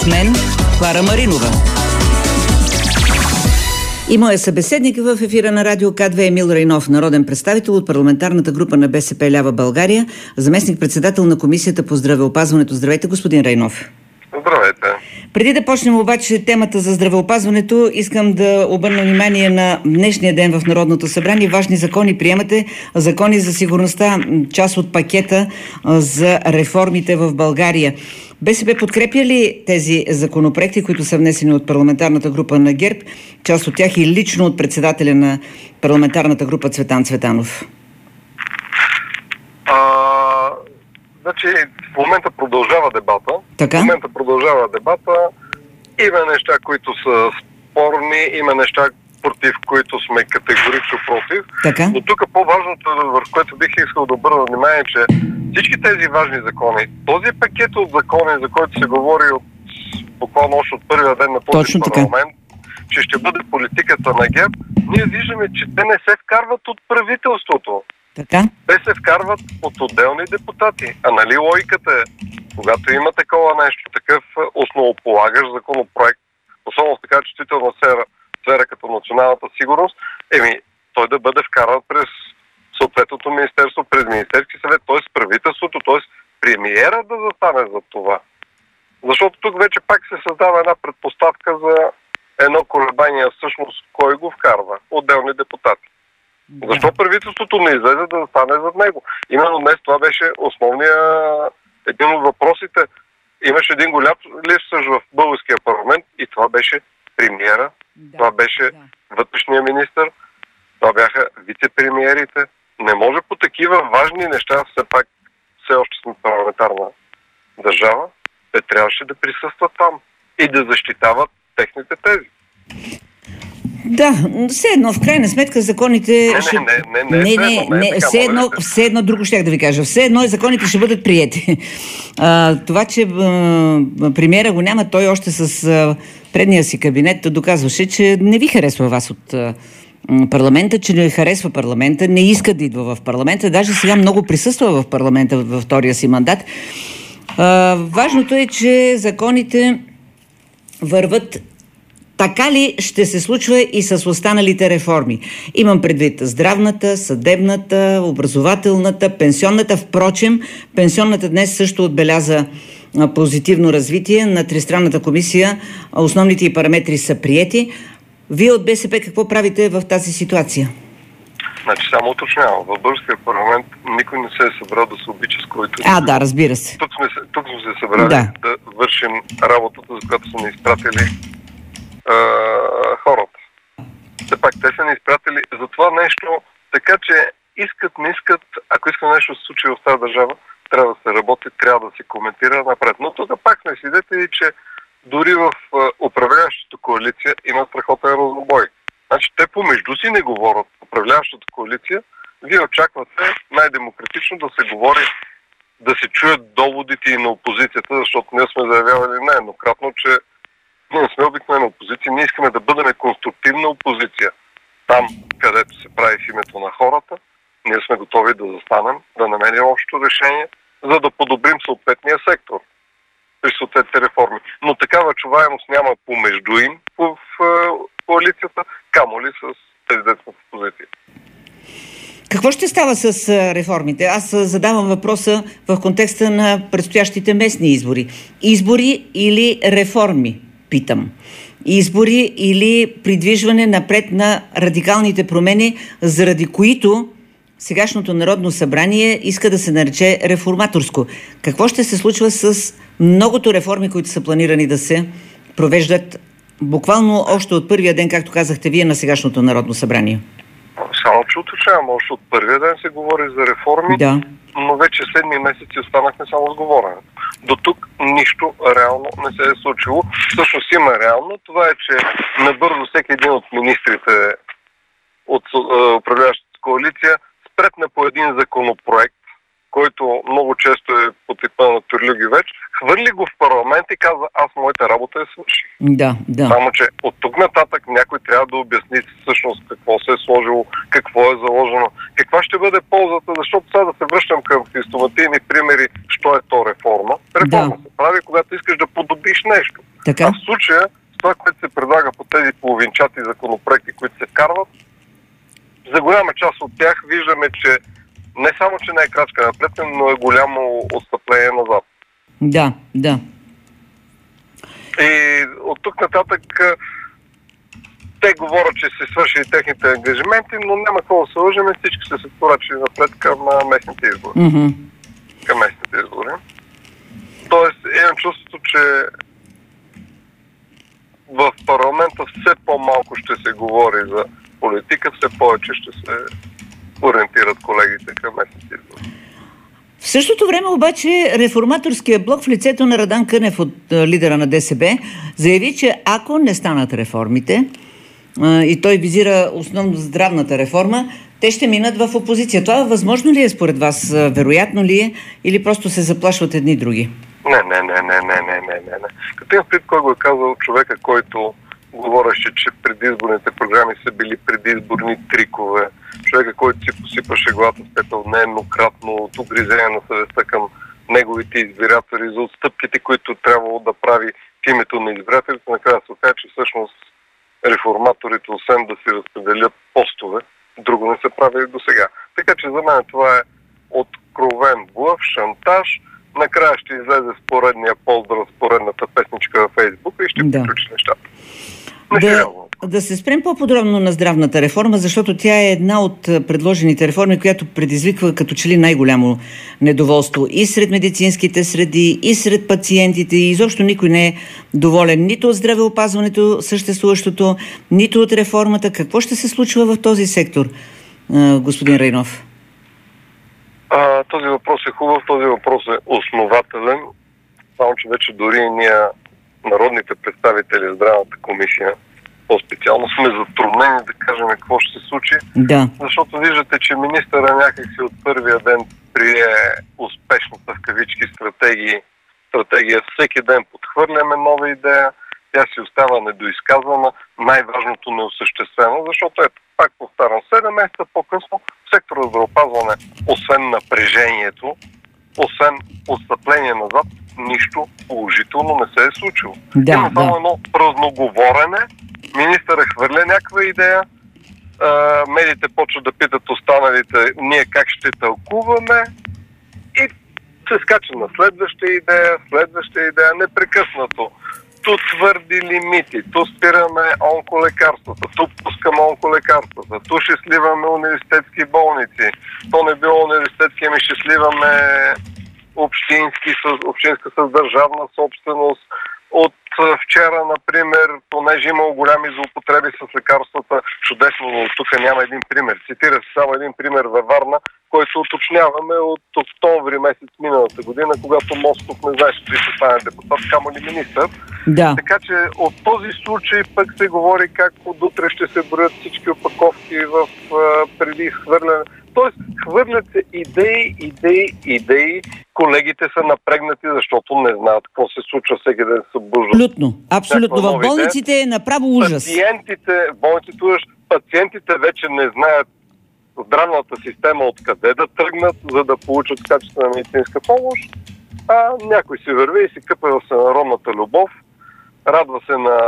С мен Клара Маринова. И моя събеседник в ефира на Радио К2 Емил Райнов, народен представител от парламентарната група на БСП Лява България, заместник-председател на Комисията по здравеопазването. Здравейте, господин Райнов. Здравейте. Преди да почнем обаче темата за здравеопазването, искам да обърна внимание на днешния ден в Народното събрание. Важни закони приемате, закони за сигурността, част от пакета за реформите в България. БСП подкрепя ли тези законопроекти, които са внесени от парламентарната група на ГЕРБ, част от тях и лично от председателя на парламентарната група Цветан Цветанов? Значи, в момента продължава дебата. Така? В момента продължава дебата. Има неща, които са спорни, има неща, против които сме категорично против. Така? Но тук по-важното, върху което бих искал да обърна внимание, че всички тези важни закони, този пакет от закони, за който се говори буквално още от първия ден на този парламент, че ще бъде политиката на ГЕРБ, ние виждаме, че те не се вкарват от правителството. Така? Те се вкарват от отделни депутати. А нали логиката е, когато има такова нещо, такъв основополагащ законопроект, особено в така чувствителна сфера като националната сигурност, той да бъде вкаран през съответното министерство, през Министерски съвет, т.е. правителството, т.е. премиера да застане за това. Защото тук вече пак се създава една предпоставка за едно колебание, всъщност кой го вкарва? Отделни депутати. Защо правителството не излезе да застане зад него? Именно днес това беше един от въпросите. Имаше един голям липсващ в българския парламент и това беше премиера, това беше вътрешния министър, това бяха вице-премиерите. Не може по такива важни неща, все още сме парламентарна държава, те трябваше да присъстват там и да защитават техните тези. Да, все едно, в крайна сметка законите... Все едно друго щях да ви кажа. Все едно и законите ще бъдат приети. Това, че премиера го няма, той още с предния си кабинет доказваше, че не ви харесва вас от парламента, че не харесва парламента, не иска да идва в парламента. Даже сега много присъства в парламента във втория си мандат. Важното е, че законите върват. Така ли ще се случва и с останалите реформи? Имам предвид здравната, съдебната, образователната, пенсионната. Впрочем, пенсионната днес също отбеляза позитивно развитие на Тристранната комисия. Основните й параметри са приети. Вие от БСП какво правите в тази ситуация? Значи само уточнявам. В българския парламент никой не се е събрал да се обича с който... Да, разбира се. Тук сме се събрали да вършим работата, за която са ни изпратили хората. Все пак те са ни изпратили за това нещо, така че искат, не искат, ако иска нещо да се случи в тази държава, трябва да се работи, трябва да се коментира напред. Но тук пак сме свидетели, че дори в управляващата коалиция има страхотен разнобой. Значи те помежду си не говорят. Управляващата коалиция, вие очаквате най-демократично да се говори, да се чуят доводите и на опозицията, защото ние сме заявявали нееднократно, че ние не сме обикновена опозиция, ние искаме да бъдем конструктивна опозиция. Там, където се прави в името на хората, ние сме готови да застанем, да намерим общо решение, за да подобрим съответния сектор при съответните реформи. Но такава чуваемост няма помежду им в коалицията, камо ли с тези детска позиция. Какво ще става с реформите? Аз задавам въпроса в контекста на предстоящите местни избори. Избори или реформи? Питам. Избори или придвижване напред на радикалните промени, заради които сегашното Народно събрание иска да се нарече реформаторско. Какво ще се случва с многото реформи, които са планирани да се провеждат буквално още от първия ден, както казахте вие, на сегашното Народно събрание? Само че уточнявам, още от първия ден се говори за реформи, но вече седми месеци останахме само с говоренето. До тук нищо реално не се е случило. Всъщност има реално. Това е, че набързо всеки един от министрите от управляващата коалиция спретна по един законопроект, който много често е по типа на Тюрлюги вече, хвърли го в парламент и каза: аз моята работа е свърших. Да. Само че от тук нататък някой трябва да обясни всъщност какво се е сложило, какво е заложено, каква ще бъде ползата, защото сега да се връщам към христоматийни примери, що е то реформа. Реформа се прави, когато искаш да подобриш нещо. Така? А в случая, с това, което се предлага по тези половинчати законопроекти, които се вкарват, за голяма част от тях виждаме, че не само, че не е крачка напред, но е голямо отстъпление назад. Да. И от тук нататък те говорят, че се свършили техните ангажименти, но няма какво да се лъжем, всички ще се поръчали напред към местните избори. Mm-hmm. Към местните избори. Тоест, имам чувството, че в парламента все по-малко ще се говори за политика, все повече ще се ориентират колегите към местните избори. В същото време обаче реформаторския блок в лицето на Радан Кънев от лидера на ДСБ заяви, че ако не станат реформите, и той визира основно здравната реформа, те ще минат в опозиция. Това възможно ли е според вас? Вероятно ли е? Или просто се заплашват едни други? Не. Като имам пред кой го е казал човека, който говореше, че предизборните програми са били предизборни трикове. Човека, който си посипаше главата с пепел нееднократно от угризение на съвестта към неговите избиратели за отстъпките, които трябвало да прави в името на избирателите. Накрая се оказа, че всъщност реформаторите, освен да си разпределят постове, друго не са правили до сега. Така че за мен това е откровен блъф, шантаж. Накрая ще излезе с поредния поздрав, с поредната песничка във Фейсбука и ще приключи нещата. Да се спрем по-подробно на здравната реформа, защото тя е една от предложените реформи, която предизвиква като че ли най-голямо недоволство и сред медицинските среди, и сред пациентите, и изобщо никой не е доволен нито от здравеопазването съществуващото, нито от реформата. Какво ще се случва в този сектор, господин Райнов? Този въпрос е хубав, този въпрос е основателен, само че вече дори ние, народните представители в Здравната комисия, по-специално сме затруднени да кажем какво ще се случи, защото виждате, че министъра някакси от първия ден прие успешната в кавички стратегия. Всеки ден подхвърляме нова идея, тя си остава недоизказвана, най-важното неосъществено, защото ето, пак повтарям, 7 месеца по-късно в сектора здравеопазване, освен напрежението, освен отстъпление назад, нищо положително не се е случило. Има само едно празноговорене, министъра хвърля някаква идея, медиите почват да питат останалите ние как ще тълкуваме и се скача на следваща идея, непрекъснато. Ту твърди лимити, ту спираме онколекарствата, ту пускаме онколекарствата, ту ще сливаме университетски болници. То не било университетски, ами ще сливаме общинска с държавна собственост. От вчера, например, понеже имало голями злоупотреби с лекарствата, чудесно, но тук няма един пример. Цитира се само един пример във Варна, който уточняваме от октомври месец миналата година, когато Мостов не знаеше дали ще стане депутат, камо ли министър. Така че от този случай пък се говори как от утре ще се броят всички опаковки преди изхвърляне. Тоест, хвърлят се идеи, колегите са напрегнати, защото не знаят какво се случва, всеки ден се събуждат. Абсолютно. В болниците е направо ужас. Пациентите вече не знаят здравната система откъде да тръгнат, за да получат качествена медицинска помощ, а някой си върви и си къпе в всенародната любов, радва се на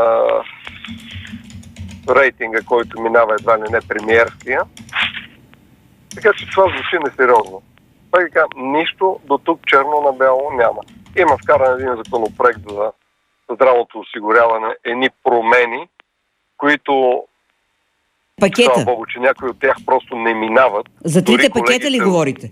рейтинга, който минава едва ли не премиерския. Така че това звучи несериозно. Пак така, нищо до тук черно на бяло няма. Има вкаран един законопроект за здравното осигуряване, едни промени, които слава Богу, че някои от тях просто не минават. За трите пакета ли говорите?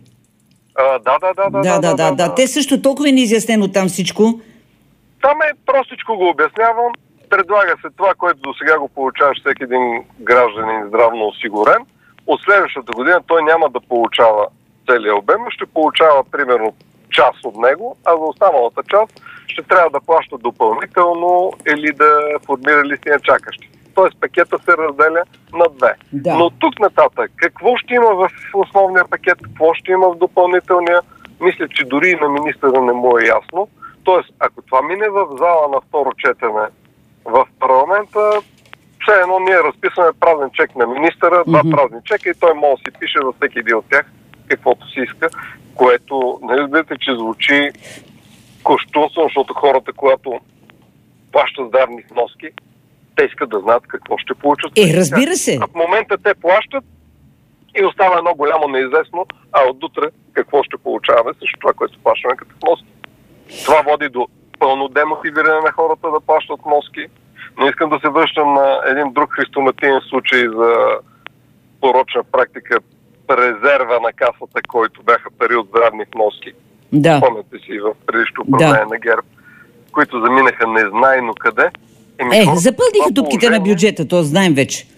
Да. Те също толкова не изяснено там всичко. Там простичко го обяснявам. Предлага се това, което до сега го получаваш всеки един гражданин здравно осигурен. От следващата година той няма да получава целия обем, но ще получава примерно част от него, а за останалата част ще трябва да плаща допълнително или да формира листи на чакащи. Тоест пакета се разделя на две. Но тук нататък, какво ще има в основния пакет, какво ще има в допълнителния, Мисля, че дори и на министъра не му е ясно. Тоест, ако това мине в зала на второ четене в парламента, все едно ние разписваме празен чек на министъра, два празни чека и той може да си пише за всеки един от тях каквото си иска, което, не разбирате, че звучи кощунствено, защото хората, когато плащат здравни вноски, те искат да знаят какво ще получат. Разбира се. А в момента те плащат и остава едно голямо неизвестно, а от утре какво ще получаваме също това, което плащаме като вноски. Това води до пълно демотивиране на хората да плащат вноски. Не искам да се връщам на един друг хрестоматиен случай за порочна практика, резерва на касата, който бяха пари от здравни вноски. Да. Помните си в предишното управление на ГЕРБ, които заминаха незнайно къде. Запълниха дупките на бюджета, то знаем вече.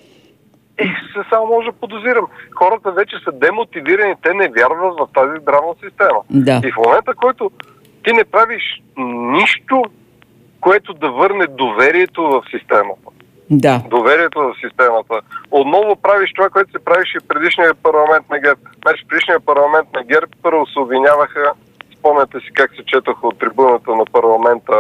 Само може да подозирам. Хората вече са демотивирани, те не вярват в тази здравна система. Да. И в момента, който ти не правиш нищо, което да върне доверието в системата. Да. Доверието в системата. Отново правиш това, което се правиш и предишния парламент на ГЕРБ. Значи предишния парламент на ГЕРБ първо се обвиняваха, спомняте си как се четоха от трибуната на парламента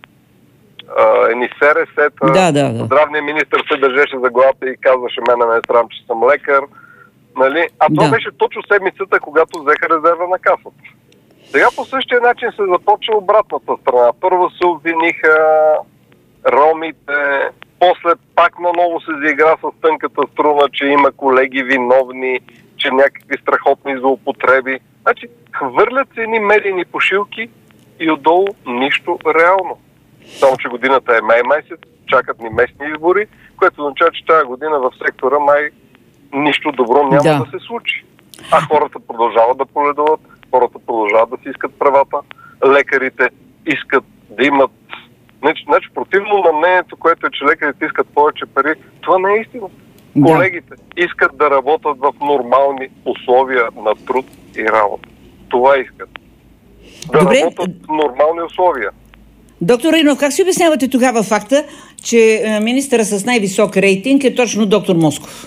едни СРС-та. Да. Здравният министър се държеше за главата и казваше: мене ме е срам, че съм лекар. Нали? А това беше точно седмицата, когато взеха резерва на касата. Сега по същия начин се започва обратната страна. Първо се обвиниха ромите, после пак наново се заигра с тънката струна, че има колеги виновни, че някакви страхотни злоупотреби. Значи, хвърлят се едни медийни пошилки и отдолу нищо реално. Само, че годината е май месец, чакат ни местни избори, което означава, че тази година в сектора май нищо добро няма да се случи. А хората продължават да поледуват, хората продължават да си искат правата, лекарите искат да имат... Значи, противно на мнението, което е, че лекарите искат повече пари, това не е истина. Колегите искат да работят в нормални условия на труд и работа. Това искат. Да работят в нормални условия. Доктор Райнов, как си обяснявате тогава факта, че министъра с най-висок рейтинг е точно доктор Москов?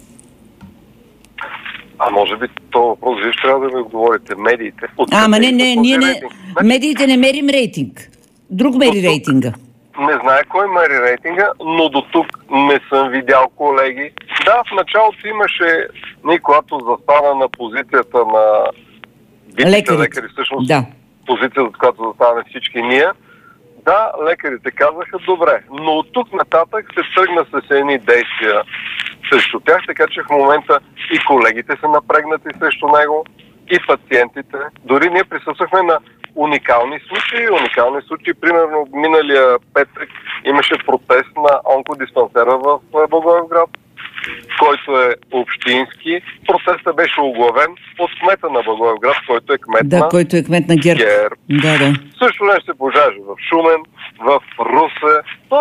Може би това въпрос, вие ще трябва да ми отговорите. Медиите. Ние медиите не мерим рейтинг. Друг мери рейтинга. Не знае кой мери рейтинга, но до тук не съм видял колеги. Да, в началото имаше, когато застана на позицията на битите лекари, всъщност позицията, за която заставаме всички ние. Да, лекарите казаха добре, но от тук нататък се тръгна с едни действия срещу тях, така че в момента и колегите са напрегнати срещу него, и пациентите. Дори ние присъствахме на уникални случаи. Примерно миналия петък имаше протест на онкодиспансера в Благоевград, който е общински. Протестът беше оглавен от кмета на Благоевград, който е кмет който е кмет на ГЕРБ. Да. Също нещо се получаваше в Шумен, в Русе.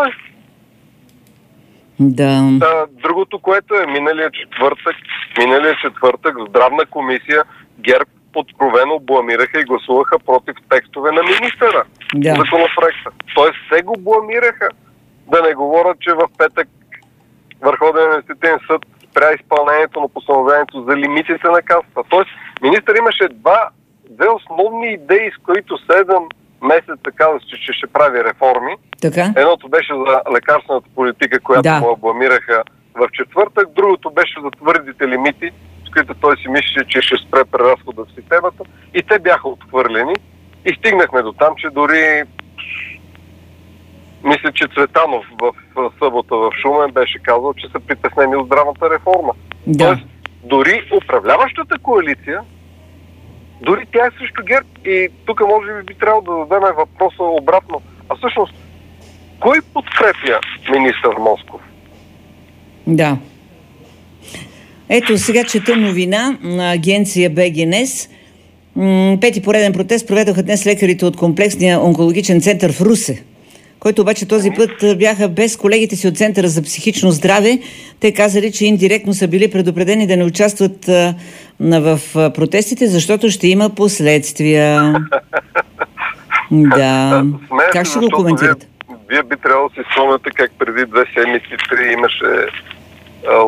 Другото, което е миналия четвъртък в здравна комисия ГЕРБ откровено бламираха и гласуваха против текстове на министъра законопроекта. Тоест се го бламираха. Да не говорят, че в петък Върховен административен съд спря изпълнението на постановлението за лимитите на касата. Тоест министър имаше две основни идеи, с които 7 месеца каза, че ще прави реформи. Така? Едното беше за лекарствената политика, която му бламираха в четвъртък. Другото беше за твърдите лимити, с които той си мисли, че ще спре преразхода в системата. И те бяха отхвърлени. И стигнахме до там, че дори мисля, че Цветанов в събота в Шумен беше казал, че са притеснени от здравната реформа. Тоест, дори управляващата коалиция, дори тя е срещу ГЕРБ. И тук може би трябвало да зададем въпроса обратно. А всъщност, кой подкрепя министър Москов? Да. Ето, сега чета новина на агенция БГНЕС. Пети пореден протест проведоха днес лекарите от комплексния онкологичен център в Русе, който обаче този път бяха без колегите си от Центъра за психично здраве. Те казали, че индиректно са били предупредени да не участват в протестите, защото ще има последствия. Да. Как ще го коментирате? Вие би трябвало да си спомняте как преди 2 седмици, 3 имаше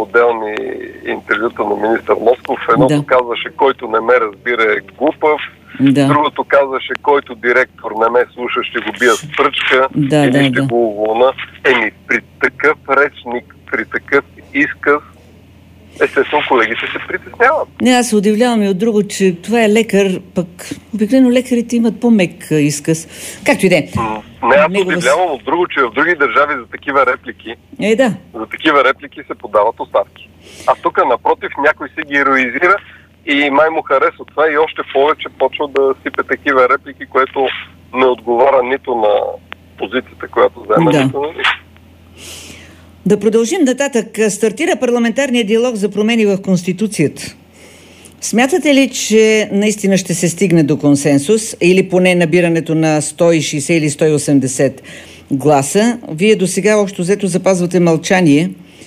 отделни интервюта на министър Москов. Едното казваше, който не ме разбира е глупав. Да. Другото казваше, който директор не ме слуша, ще го бия с пръчка или ще го уволна. При такъв речник, при такъв изказ, естествено колегите се притесняват. Не, аз се удивлявам и от друго, че това е лекар, пък обикновено лекарите имат по-мек изказ. Както и де. Не, аз се удивлявам от друго, че в други държави за такива реплики за такива реплики се подават оставки. А тук напротив някой се героизира и май му харесва това и още повече почва да сипе такива реплики, което не отговаря нито на позицията, която взема, нито на нищо. Да продължим нататък. Стартира парламентарния диалог за промени в Конституцията. Смятате ли, че наистина ще се стигне до консенсус или поне набирането на 160 или 180 гласа? Вие до сега общо взето запазвате мълчание.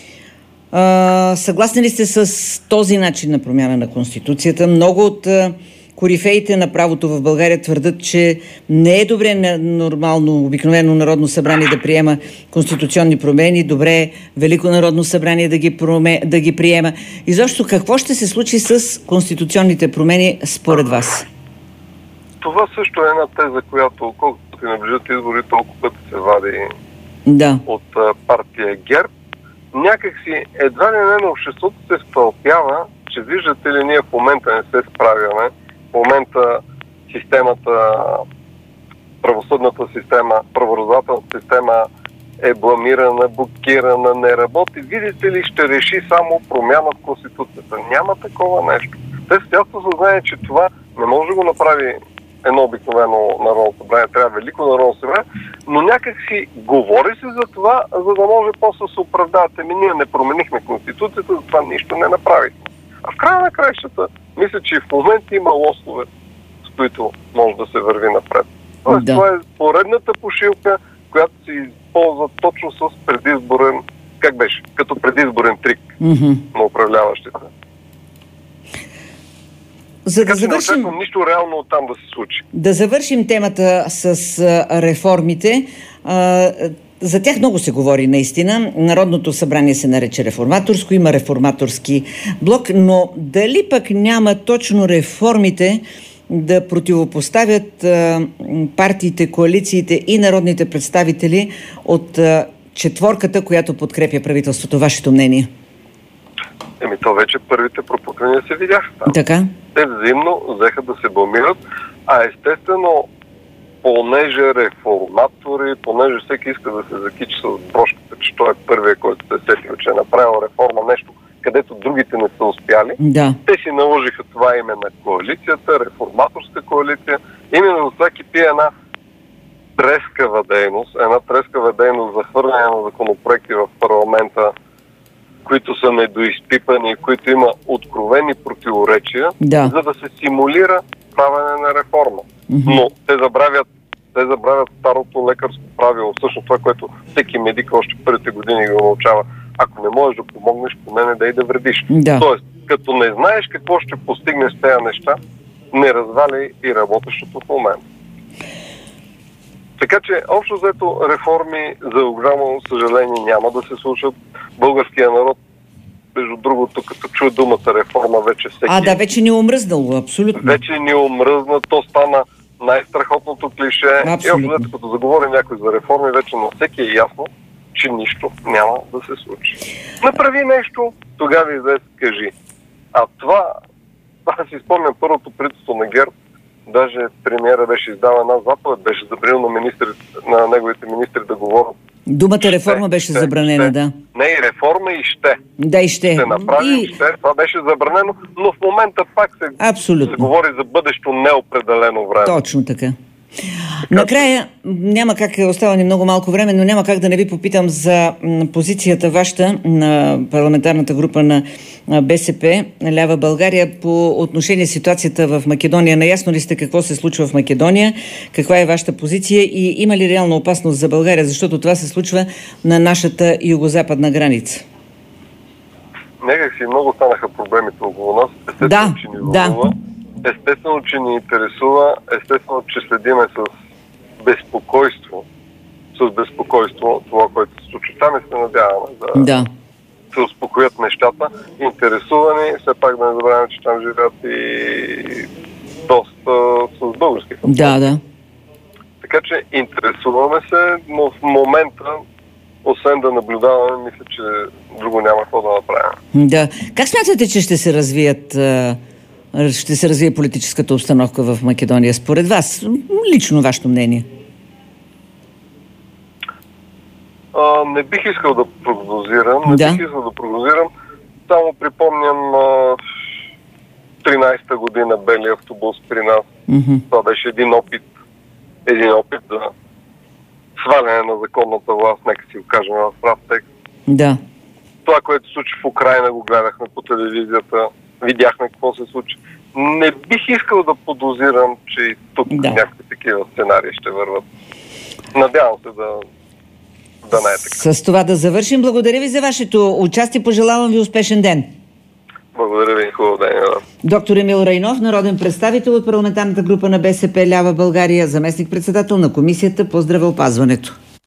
Съгласни ли сте с този начин на промяна на Конституцията? Много от корифеите на правото в България твърдат, че не е добре нормално, обикновено Народно събрание да приема конституционни промени, добре е Велико Народно събрание да ги приема. Изобщо какво ще се случи с конституционните промени според вас? Това също е една теза, която колкото се наближат избори, толкова пъти се вади от партия ГЕРБ. Някакси едва ли не на обществото се стълпява, че виждате ли, ние в момента не се справяме. В момента системата, правосъдната система, правораздавателната система е бламирана, блокирана, не работи. Видите ли, ще реши само промяна в Конституцията. Няма такова нещо. Те с ясно съзнание, че това не може да го направи едно обикновено Народно събрание, трябва Велико Народно събрание, но някак си говори се за това, за да може после да се оправдават. Ние не променихме Конституцията, затова нищо не направихме. А в края на краищата, мисля, че и в момента има лостове, с които може да се върви напред. Тоест, това е поредната пошилка, която се използва точно с предизборен, как беше, като предизборен трик на управляващите. За да завършим... не очаквам нищо реално оттам да се случи. Да завършим темата с реформите. За тях много се говори наистина. Народното събрание се нарече реформаторско, има реформаторски блок, но дали пък няма точно реформите да противопоставят партиите, коалициите и народните представители от четворката, която подкрепя правителството? Вашето мнение? То вече първите пропуквания се видяха там. Така? Те взаимно взеха да се бламират, а естествено, понеже реформатори, понеже всеки иска да се закичи с брошката, че той е първият, който се сетил, че е направил реформа, нещо, където другите не са успяли. Те си наложиха това име на коалицията, реформаторска коалиция. Именно за това кипи една трескава дейност за хвърляне на законопроекти в парламента, които са недоизпипани, които има откровени противоречия, за да се симулира правене на реформа. Но те забравят старото лекарско правило, всъщност това, което всеки медик още първите години го научава. Ако не можеш да помогнеш, поне не дай да вредиш. Тоест, като не знаеш какво ще постигнеш с тези неща, не развали и работещото в момента. Така че, общо взето, реформи за огромно съжаление няма да се случат. Българския народ, между другото, като чуе думата реформа, вече всеки... вече ни е омръзнало, абсолютно. Вече ни е омръзна, то стана най-страхотното клише. И общо взето, като заговори някой за реформи, вече на всеки е ясно, че нищо няма да се случи. Направи нещо, тогава излез, кажи. А това, аз си спомням първото правителство на ГЕРБ, даже премиера беше издал една заповед, беше забранил на неговите министри да говорят. Думата реформа беше забранена, да. Не и реформа, и ще. Да, и ще. Ще направим, това беше забранено, но в момента пак се говори за бъдещо неопределено време. Точно така. Накрая, няма как, остава ни много малко време, но няма как да не ви попитам за позицията вашата на парламентарната група на БСП, Лява България, по отношение ситуацията в Македония. Наясно ли сте какво се случва в Македония? Каква е вашата позиция и има ли реална опасност за България? Защото това се случва на нашата югозападна граница. Някак си много станаха проблемите около нас. Естествено, че ни вълнува. Естествено, че ни интересува, естествено, че следиме с безпокойство това, което се случва. Там се надяваме да се успокоят нещата. Интересувани, все пак да не забравяме, че там живеят и доста Да. Така че интересуваме се, но в момента, освен да наблюдаваме, мисля, че друго няма какво да направим. Да. Как смятате, че ще се развие политическата обстановка в Македония според вас? Лично вашето мнение. Не бих искал да прогнозирам. Само припомням 13-та година белия автобус при нас. Това беше един опит за сваляне на законната власт, нека си го кажем в прав текст. Да. Това, което се случи в Украйна, го гледахме по телевизията, видяхме какво се случи. Не бих искал да подозирам, че и тук някакви такива сценарии ще върват. Надявам се да не е така. С това да завършим. Благодаря ви за вашето участие. Пожелавам ви успешен ден. Благодаря ви. Хубав ден. Доктор Емил Райнов, народен представител от парламентарната група на БСП Лява България, заместник-председател на Комисията по здравеопазването.